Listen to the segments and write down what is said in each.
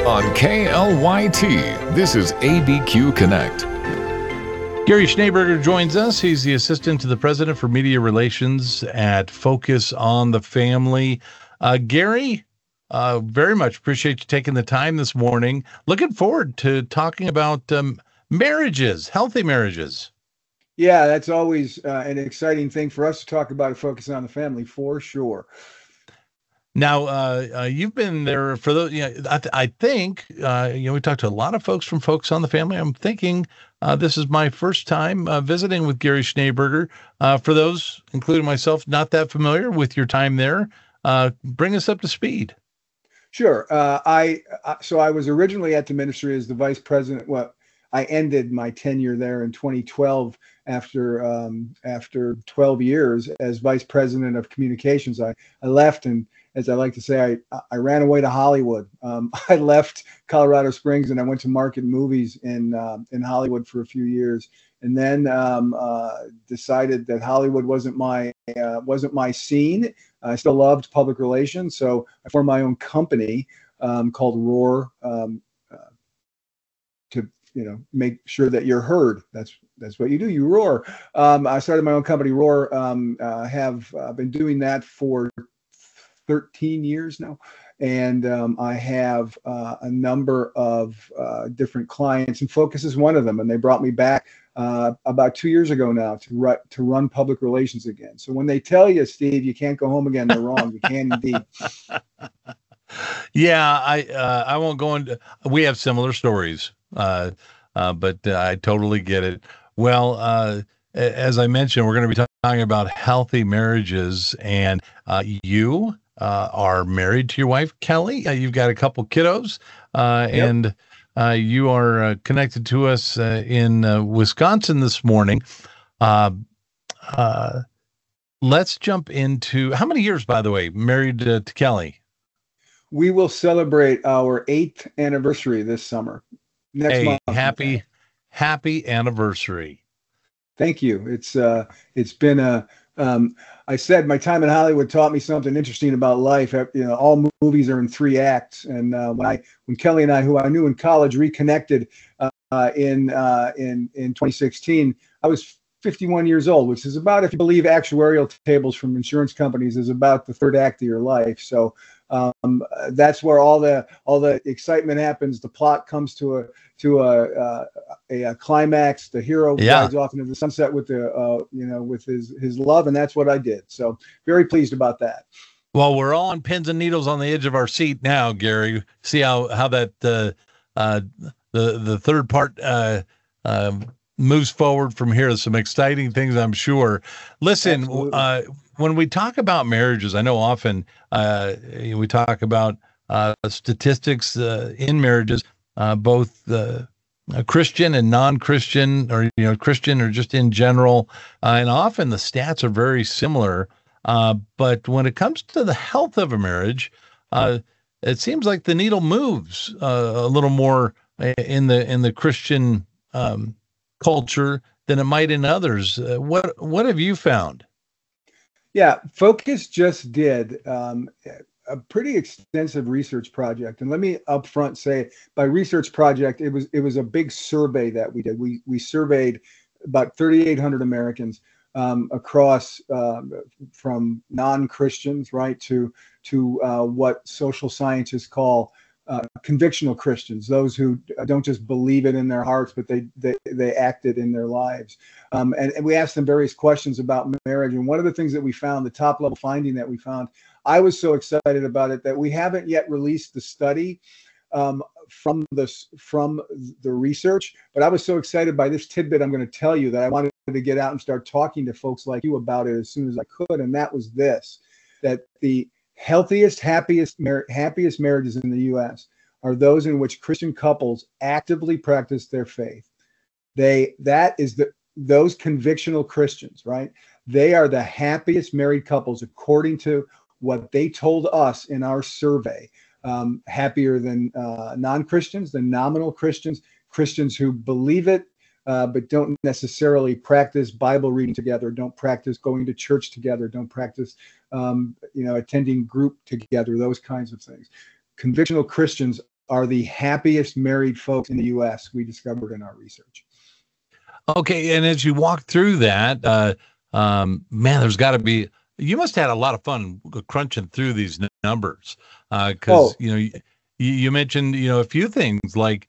On KLYT, this is ABQ Connect. Gary Schneeberger joins us. He's the assistant to the president for media relations at Focus on the Family. Gary, very much appreciate you taking the time this morning. Looking forward to talking about marriages, healthy marriages. Yeah, that's always an exciting thing for us to talk about, Focusing on the Family, for sure. Now, you've been there for those. I think we talked to a lot of folks from Focus on the Family. I'm thinking this is my first time visiting with Gary Schneeberger. For those, including myself, not that familiar with your time there, bring us up to speed. Sure. So I was originally at the ministry as the vice president. Well, I ended my tenure there in 2012 after 12 years as vice president of communications. I left, and as I like to say, I ran away to Hollywood. I left Colorado Springs and I went to Market Movies in Hollywood for a few years, and then decided that Hollywood wasn't my scene. I still loved public relations, so I formed my own company called Roar to make sure that you're heard. That's what you do. You roar. I started my own company, Roar. Have been doing that for 13 years now, and I have a number of different clients, and Focus is one of them. And they brought me back about 2 years ago now to run public relations again. So when they tell you, Steve, you can't go home again, they're wrong. You can indeed. Yeah, I won't go into. We have similar stories, but I totally get it. Well, as I mentioned, we're going to be talking about healthy marriages, and you are married to your wife, Kelly. You've got a couple kiddos, and you are connected to us in Wisconsin this morning. Let's jump into how many years, by the way, married to Kelly? We will celebrate our 8th anniversary this summer. Next month. Happy anniversary. Thank you. It's been I said my time in Hollywood taught me something interesting about life. All movies are in 3 acts. And when Kelly and I, who I knew in college, reconnected in 2016, I was 51 years old, which is about, if you believe actuarial tables from insurance companies, is about the 3rd act of your life. So that's where all the excitement happens. The plot comes to a climax. The hero rides off into the sunset with with his love, and that's what I did. So very pleased about that. Well, we're all on pins and needles on the edge of our seat now, Gary. See how that the third part moves forward from here. Some exciting things, I'm sure. Listen, when we talk about marriages, I know often we talk about statistics in marriages, both Christian and non-Christian, or Christian or just in general, and often the stats are very similar. But when it comes to the health of a marriage, it seems like the needle moves a little more in the Christian culture than it might in others. What have you found? Yeah, Focus just did a pretty extensive research project, and let me upfront say, by research project, it was a big survey that we did. We surveyed about 3,800 Americans across from non-Christians, right, to what social scientists call convictional Christians, those who don't just believe it in their hearts, but they act it in their lives. And we asked them various questions about marriage. And one of the things that we found, the top level finding that we found, I was so excited about it that we haven't yet released the study from the research, but I was so excited by this tidbit I'm going to tell you that I wanted to get out and start talking to folks like you about it as soon as I could. And that was this, that the healthiest, happiest marriages in the U.S. are those in which Christian couples actively practice their faith. Those convictional Christians, right? They are the happiest married couples according to what they told us in our survey. Happier than non-Christians, than nominal Christians, Christians who believe it, but don't necessarily practice Bible reading together, don't practice going to church together, don't practice, attending group together, those kinds of things. Convictional Christians are the happiest married folks in the U.S. we discovered in our research. Okay, and as you walk through that, man, there's got to be. You must have had a lot of fun crunching through these numbers, because you mentioned a few things like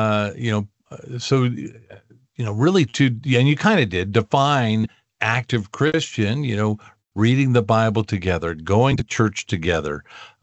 so really and you kind of did define active Christian, reading the Bible together, going to church together.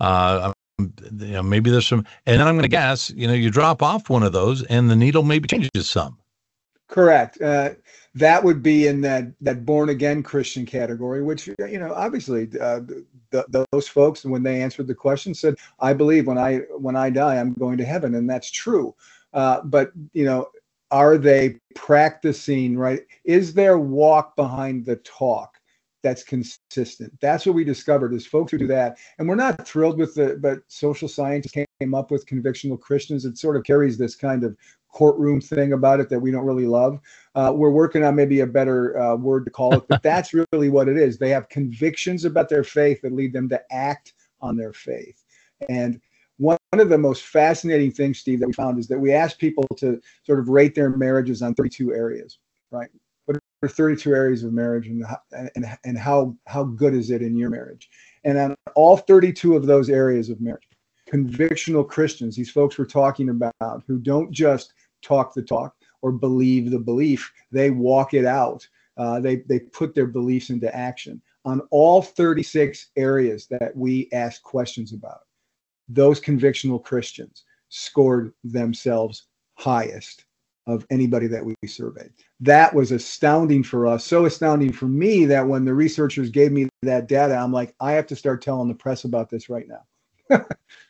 Maybe there's some, and then I'm going to guess, you drop off one of those and the needle maybe changes some. Correct. That would be in that born again Christian category, which obviously those folks, when they answered the question, said, "I believe when I die, I'm going to heaven," and that's true. But are they practicing right? Is their walk behind the talk that's consistent? That's what we discovered is folks who do that, and we're not thrilled with but social scientists came up with convictional Christians. It sort of carries this kind of courtroom thing about it that we don't really love. We're working on maybe a better word to call it, but that's really what it is. They have convictions about their faith that lead them to act on their faith. And one of the most fascinating things, Steve, that we found is that we asked people to sort of rate their marriages on 32 areas, right? What are 32 areas of marriage, and how good is it in your marriage? And on all 32 of those areas of marriage, convictional Christians, these folks we're talking about, who don't just talk the talk or believe the belief, they walk it out. They put their beliefs into action. On all 36 areas that we asked questions about, those convictional Christians scored themselves highest of anybody that we surveyed. That was astounding for us, so astounding for me that when the researchers gave me that data, I'm like, I have to start telling the press about this right now.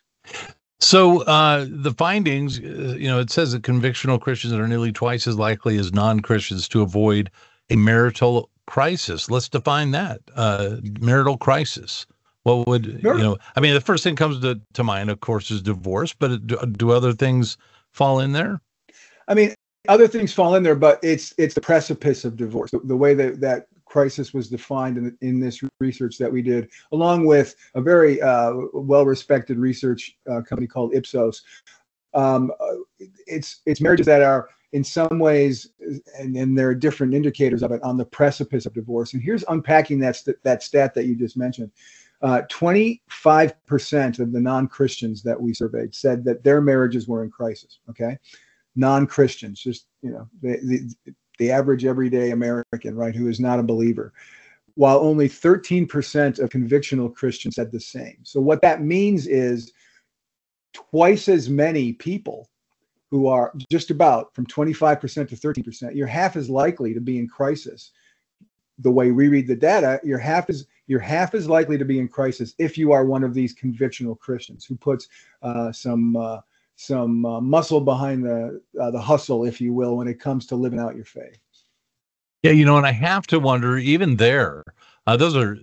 So the findings, it says that convictional Christians are nearly twice as likely as non-Christians to avoid a marital crisis. Let's define that. Marital crisis. What would, the first thing comes to mind, of course, is divorce, but do other things fall in there? Other things fall in there, but it's the precipice of divorce. The way that crisis was defined in this research that we did, along with a very well-respected research company called Ipsos. It's marriages that are in some ways, and there are different indicators of it, on the precipice of divorce. And here's unpacking that stat that you just mentioned. 25% of the non-Christians that we surveyed said that their marriages were in crisis. Okay, non-Christians, just the average everyday American, right, who is not a believer, while only 13% of convictional Christians said the same. So what that means is twice as many people who are just about from 25% to 13%, you're half as likely to be in crisis. The way we read the data, you're half as likely to be in crisis if you are one of these convictional Christians who puts some muscle behind the hustle, if you will, when it comes to living out your faith. Yeah, and I have to wonder, even there, those are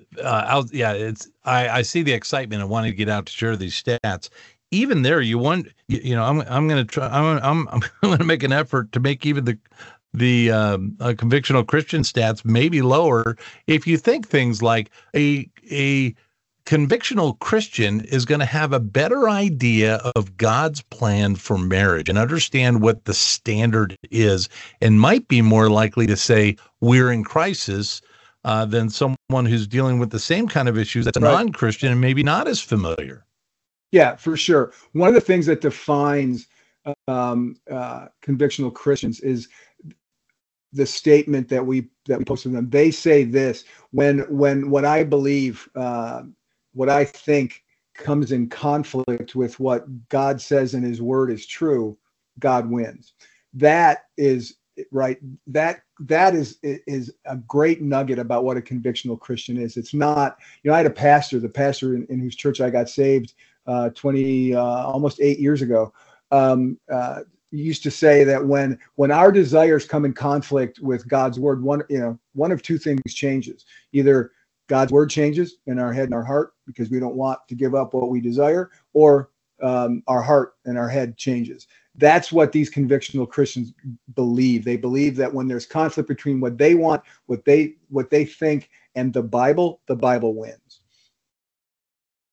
I see the excitement of wanting to get out to share these stats. Even there, I'm going to try. I'm going to make an effort to make even the convictional Christian stats maybe lower. If you think things like a convictional Christian is going to have a better idea of God's plan for marriage and understand what the standard is, and might be more likely to say we're in crisis than someone who's dealing with the same kind of issues that's a non-Christian and maybe not as familiar. Yeah, for sure. One of the things that defines convictional Christians is the statement that we posted them. They say this: when what I believe, what I think comes in conflict with what God says in His Word is true, God wins. That is right. That is a great nugget about what a convictional Christian is. It's not. I had a pastor, the pastor in whose church I got saved almost 8 years ago. Used to say that when our desires come in conflict with God's Word, one of two things changes. Either God's Word changes in our head and our heart because we don't want to give up what we desire, or our heart and our head changes. That's what these convictional Christians believe. They believe that when there's conflict between what they want, what they think, and the Bible wins.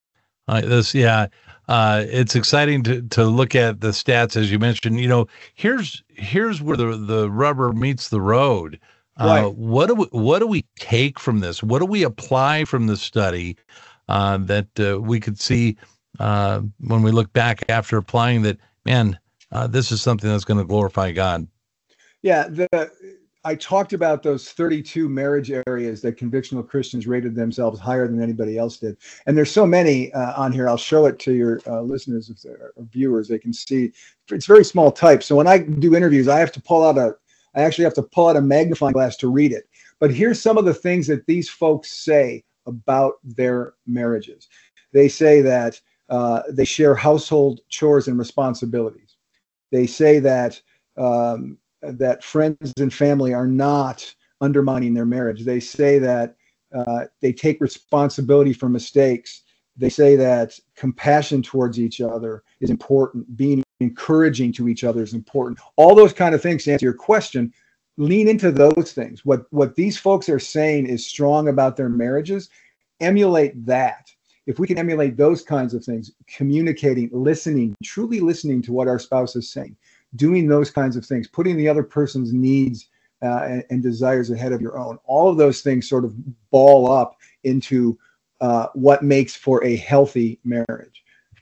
It's exciting to look at the stats, as you mentioned. Here's where the rubber meets the road. Right. What do we take from this? What do we apply from the study that we could see when we look back after applying that? Man, this is something that's going to glorify God. Yeah, I talked about those 32 marriage areas that convictional Christians rated themselves higher than anybody else did. And there's so many on here. I'll show it to your listeners or viewers. They can see. It's very small type. So when I do interviews, I actually have to pull out a magnifying glass to read it. But here's some of the things that these folks say about their marriages. They say that they share household chores and responsibilities. They say that that friends and family are not undermining their marriage. They say that they take responsibility for mistakes. They say that compassion towards each other is important. Being encouraging to each other is important. All those kind of things, to answer your question, lean into those things. What these folks are saying is strong about their marriages. Emulate that. If we can emulate those kinds of things, communicating, listening, truly listening to what our spouse is saying, doing those kinds of things, putting the other person's needs and desires ahead of your own, all of those things sort of ball up into what makes for a healthy marriage.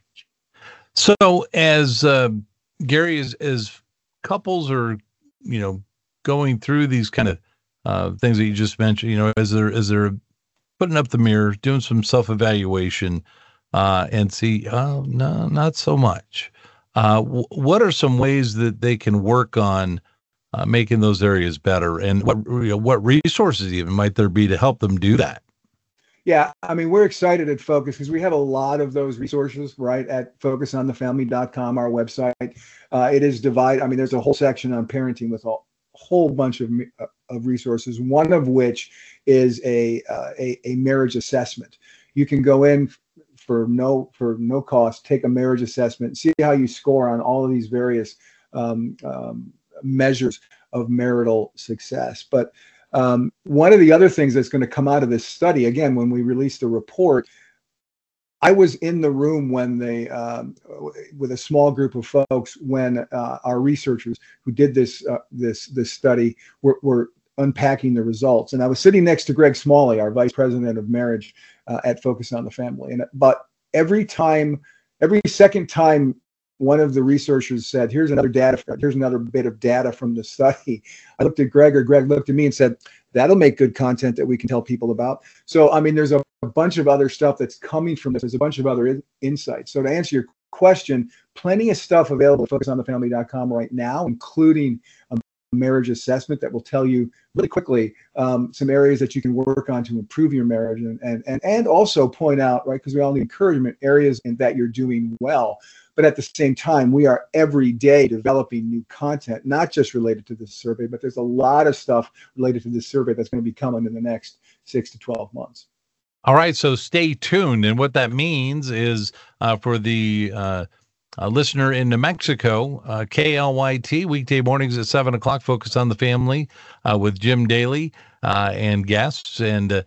So as Gary, as couples are, going through these kind of things that you just mentioned, as they're putting up the mirror, doing some self-evaluation and see, oh, no, not so much. What are some ways that they can work on making those areas better, and what resources even might there be to help them do that? Yeah, I mean, we're excited at Focus because we have a lot of those resources right at focusonthefamily.com, our website. It is divided. I mean, there's a whole section on parenting with a whole bunch of resources, one of which is a marriage assessment. You can go in for no cost, take a marriage assessment, see how you score on all of these various measures of marital success. But one of the other things that's going to come out of this study, again, when we release the report, I was in the room when they, with a small group of folks, when our researchers who did this study were unpacking the results. And I was sitting next to Greg Smalley, our vice president of marriage at Focus on the Family. But every second time one of the researchers said, here's another bit of data from the study, I looked at Greg, or Greg looked at me and said, that'll make good content that we can tell people about. So, I mean, there's a bunch of other stuff that's coming from this. There's a bunch of other insights. So to answer your question, plenty of stuff available at focusonthefamily.com right now, including a marriage assessment that will tell you really quickly some areas that you can work on to improve your marriage, and also point out, right, because we all need encouragement, areas in that you're doing well. But at the same time, we are every day developing new content, not just related to this survey, but there's a lot of stuff related to this survey that's going to be coming in the next 6 to 12 months. All right, so stay tuned. And what that means is for the listener in New Mexico, KLYT, weekday mornings at 7 o'clock, Focus on the Family with Jim Daly and guests, and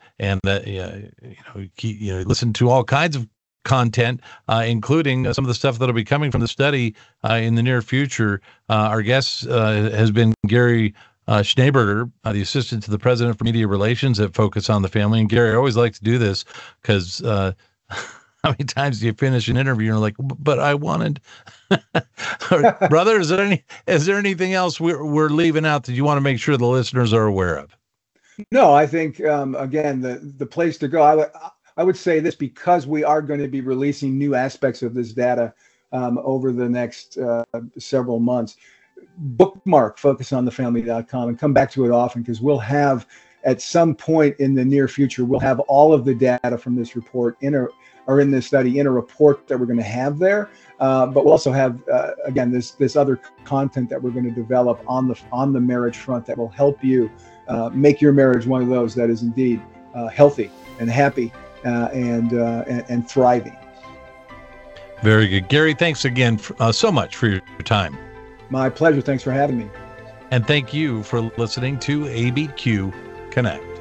listen to all kinds of content, including some of the stuff that'll be coming from the study in the near future. Our guest has been Gary Schneeberger, the assistant to the president for media relations at Focus on the Family. And Gary, I always like to do this because how many times do you finish an interview and you're like, but I wanted, brother, is there anything else we're leaving out that you want to make sure the listeners are aware of? No, I think, again, the place to go, I would say this, because we are going to be releasing new aspects of this data over the next several months. Bookmark focusonthefamily.com and come back to it often, because we'll have, at some point in the near future, we'll have all of the data from this report in this study in a report that we're going to have there. But we'll also have, again, this other content that we're going to develop on the marriage front that will help you make your marriage one of those that is indeed healthy and happy and thriving. Very good. Gary, thanks again so much for your time. My pleasure. Thanks for having me. And thank you for listening to ABQ Connect.